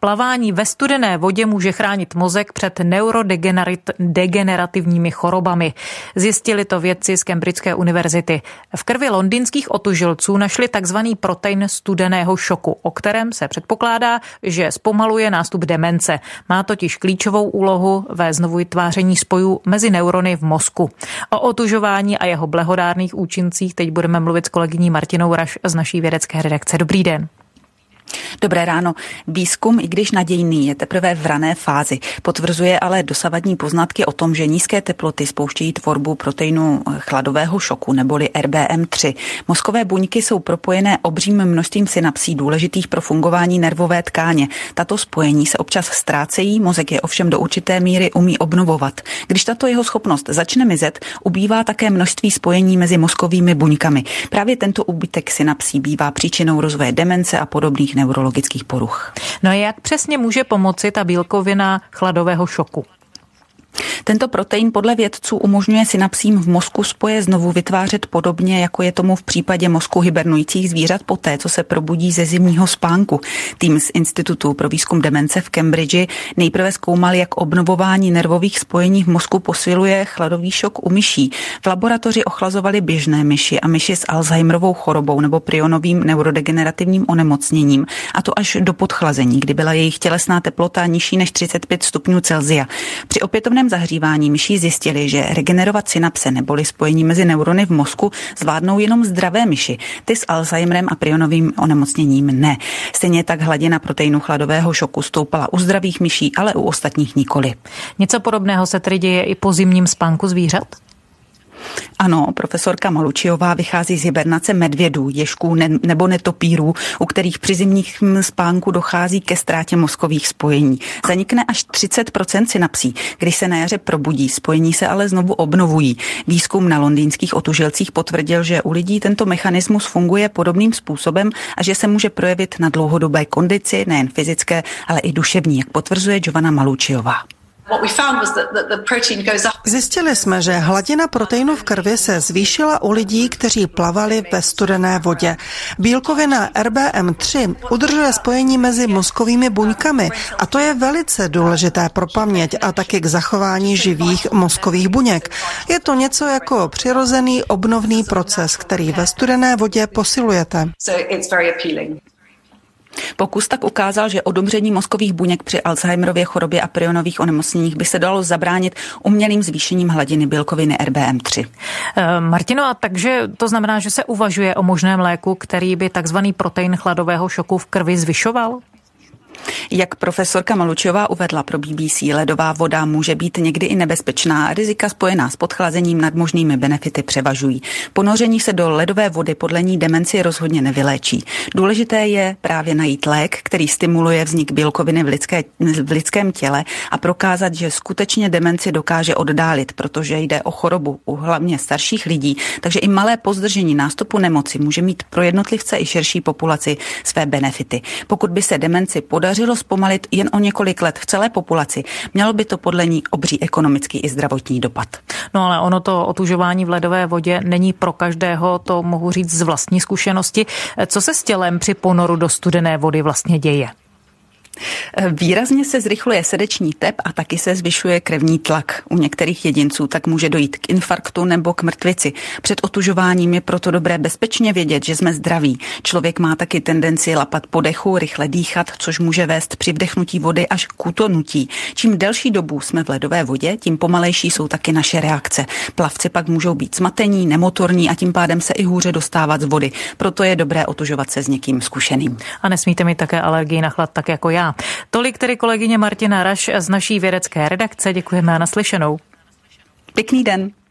Plavání ve studené vodě může chránit mozek před neurodegenerativními chorobami. Zjistili to vědci z Cambridgeské univerzity. V krvi londýnských otužilců našli takzvaný protein studeného šoku, o kterém se předpokládá, že zpomaluje nástup demence. Má totiž klíčovou úlohu ve znovuvytváření spojů mezi neurony v mozku. O otužování a jeho blahodárných účincích teď budeme mluvit s kolegyní Martinou Raš z naší vědecké redakce. Dobrý den. Dobré ráno. Výzkum, i když nadějný, je teprve v rané fázi. Potvrzuje ale dosavadní poznatky o tom, že nízké teploty spouštějí tvorbu proteinu chladového šoku neboli RBM3. Mozkové buňky jsou propojené obřím množstvím synapsí důležitých pro fungování nervové tkáně. Tato spojení se občas ztrácejí, mozek je ovšem do určité míry umí obnovovat. Když tato jeho schopnost začne mizet, ubývá také množství spojení mezi mozkovými buňkami. Právě tento úbytek synapsí bývá příčinou rozvoje demence a podobných neurologických poruch. No a jak přesně může pomoci ta bílkovina chladového šoku? Tento protein podle vědců umožňuje synapsím v mozku spoje znovu vytvářet podobně, jako je tomu v případě mozku hibernujících zvířat poté, co se probudí ze zimního spánku. Tým z Institutu pro výzkum demence v Cambridge nejprve zkoumal, jak obnovování nervových spojení v mozku posiluje chladový šok u myší. V laboratoři ochlazovali běžné myši a myši s Alzheimerovou chorobou nebo prionovým neurodegenerativním onemocněním, a to až do podchlazení, kdy byla jejich tělesná teplota nižší než 35 stupňů Celsia. Při opětovném zahřívání myší zjistili, že regenerovat synapse neboli spojení mezi neurony v mozku zvládnou jenom zdravé myši. Ty s Alzheimerem a prionovým onemocněním ne. Stejně tak hladina proteinu chladového šoku stoupala u zdravých myší, ale u ostatních nikoli. Něco podobného se tedy děje i po zimním spánku zvířat? Ano, profesorka Malučiová vychází z hibernace medvědů, ježků nebo netopírů, u kterých při zimním spánku dochází ke ztrátě mozkových spojení. Zanikne až 30% synapsí. Když se na jaře probudí, spojení se ale znovu obnovují. Výzkum na londýnských otužilcích potvrdil, že u lidí tento mechanismus funguje podobným způsobem a že se může projevit na dlouhodobé kondici, nejen fyzické, ale i duševní, jak potvrzuje Giovanna Malučiová. Zjistili jsme, že hladina proteinu v krvi se zvýšila u lidí, kteří plavali ve studené vodě. Bílkovina RBM3 udržuje spojení mezi mozkovými buňkami a to je velice důležité pro paměť a taky k zachování živých mozkových buněk. Je to něco jako přirozený obnovný proces, který ve studené vodě posilujete. Pokus tak ukázal, že odumření mozkových buněk při Alzheimerově chorobě a prionových onemocněních by se dalo zabránit umělým zvýšením hladiny bílkoviny RBM3. Martino, a takže to znamená, že se uvažuje o možném léku, který by takzvaný protein chladového šoku v krvi zvyšoval? Jak profesorka Malučiová uvedla pro BBC, ledová voda může být někdy i nebezpečná a rizika spojená s podchlazením nad možnými benefity převažují. Ponoření se do ledové vody podle ní demenci rozhodně nevyléčí. Důležité je právě najít lék, který stimuluje vznik bílkoviny v lidském těle a prokázat, že skutečně demenci dokáže oddálit, protože jde o chorobu u hlavně starších lidí, takže i malé pozdržení nástupu nemoci může mít pro jednotlivce i širší populaci své benefity. Pokud by se demenci podařilo zpomalit jen o několik let v celé populaci, mělo by to podle ní obří ekonomický i zdravotní dopad. No ale ono to otužování v ledové vodě není pro každého, to mohu říct z vlastní zkušenosti. Co se s tělem při ponoru do studené vody vlastně děje? Výrazně se zrychluje srdeční tep a taky se zvyšuje krevní tlak. U některých jedinců tak může dojít k infarktu nebo k mrtvici. Před otužováním je proto dobré bezpečně vědět, že jsme zdraví. Člověk má taky tendenci lapat po dechu, rychle dýchat, což může vést při vdechnutí vody až k utonutí. Čím delší dobu jsme v ledové vodě, tím pomalejší jsou taky naše reakce. Plavci pak můžou být zmatení, nemotorní a tím pádem se i hůře dostávat z vody. Proto je dobré otužovat se s někým zkušeným. A nesmíte mít také alergii na chlad, tak jako já. Tolik tedy kolegyně Martina Raš z naší vědecké redakce. Děkujeme a naslyšenou. Pěkný den.